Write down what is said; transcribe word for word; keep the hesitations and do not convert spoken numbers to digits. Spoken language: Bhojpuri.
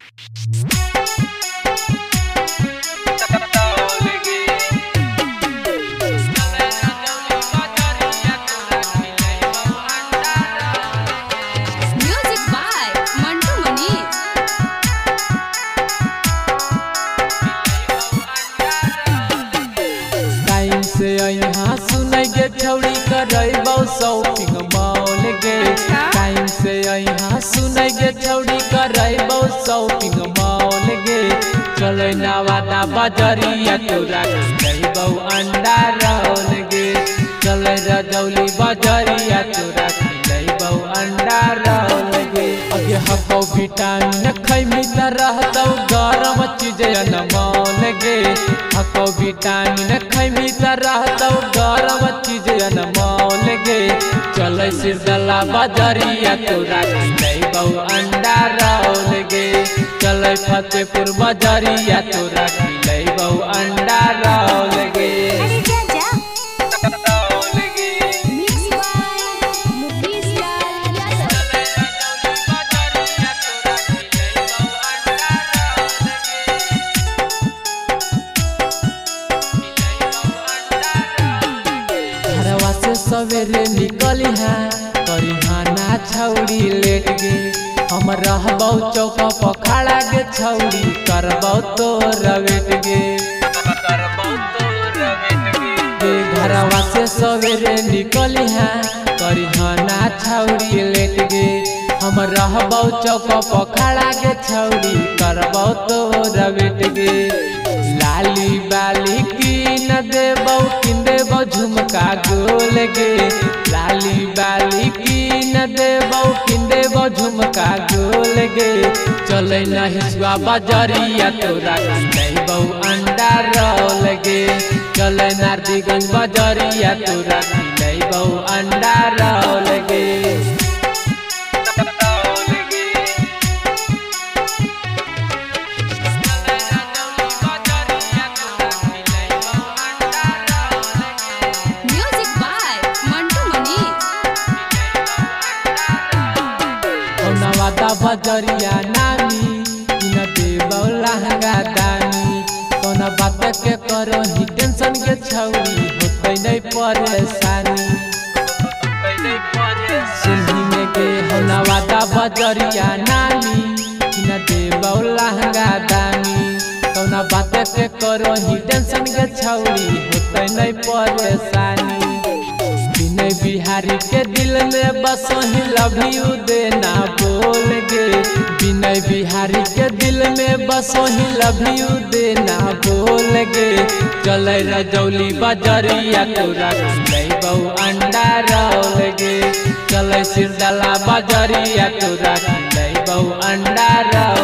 यहाँ सुनै गे छौड़ी करैबौ शॉपिंग मॉल गे। टाइम से यहाँ सुनै गे छौड़ी करैबौ शॉपिंग मॉल गे। चलै नवादा बजरिया तोरा खिलैबौ अंडा रोल गे। चलै रजौली बजरिया तोरा खिलैबौ अंडा रोल गे। अगे हकौ विटामिन खैमी त रहतौ गरम चीज अनमोल गे। हकौ विटामिन खैमी त रहतौ गरम चीज अनमोल गे। चलै सिरदला बजरिया तोरा खिलैबौ अंडा रोल गे। चलै फतेहपुर बजरिया तोरा खिलैबौ अंडा रोल गे। सवेरे निकली है करिहाना छौड़ी लेट गे। हम रहबौ चौक पर खड़ा गे छौड़ी करबौ तोर वेट गे। घरवा से सवेरे निकली है करिहाना छौड़ी लेट गे। हम रहबौ चौक पर खड़ा गे छौड़ी करबौ तोर वेट गे। लाली बाली की न देबौ किन देबौ झुमका गोल गे। लाली बाली की न देबौ किन देबौ झुमका गोल गे। चलै नहिसुआ बजरिया तोरा खिलैबौ अंडा रोल गे। चलै नारदीगंज बजरिया तोरा खिलैबौ अंडा रोल गे। नवादा बजरिया नामी न देबौ लहंगा दानी। कौन बात के करो ही टेंशन के छौड़ी होतै नहीं परेशानी। सुनही में गे हो नवादा बजरिया नामी न देबौ लहंगा दानी। कौन बात के करो ही टेंशन के छौड़ी होतै नहीं परेशानी। विनय बिहारी के दिल में बस ही लव यू देना बोल गे। विनय बिहारी के दिल में बस ही लव यू देना बोल गे। चलै रजौली बजरिया तोरा खिलैबौ अंडा रोल गे। चलै सिरदला बजरिया तोरा खिलैबौ अंडा रोल।